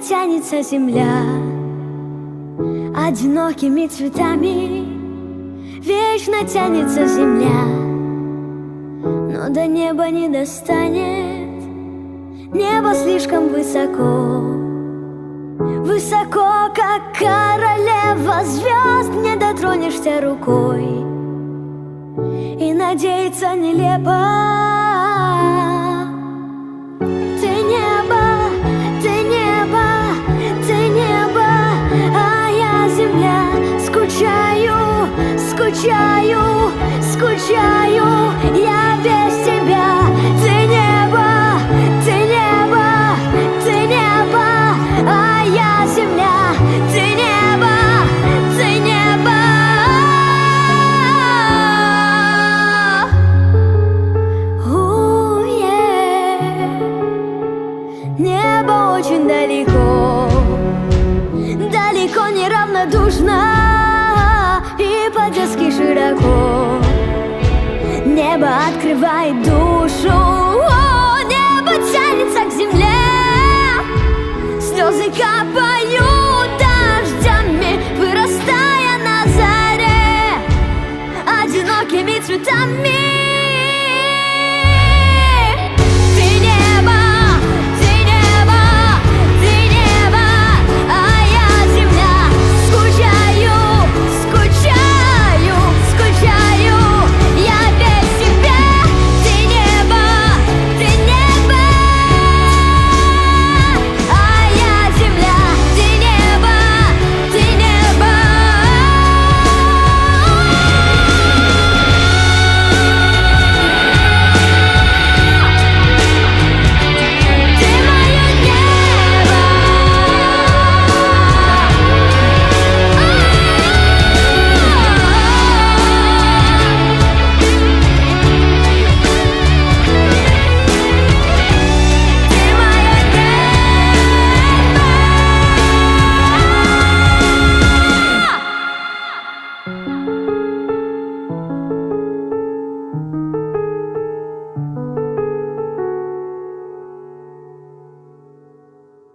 тянется земля одинокими цветами. Вечно тянется земля, но до неба не достанет. Небо слишком высоко, высоко, как королева звезд. Не дотронешься рукой, и надеяться нелепо. Ты небо, ты небо, ты небо, а я земля. Скучаю, скучаю, скучаю я без тебя. Ты небо, ты небо, ты небо, а я земля. Ты небо, ты небо. Небо очень далеко, далеко неравнодушно и по-детски широко. Небо открывает душу, небо тянется к земле. Слезы капают дождями, вырастая на заре одинокими цветами.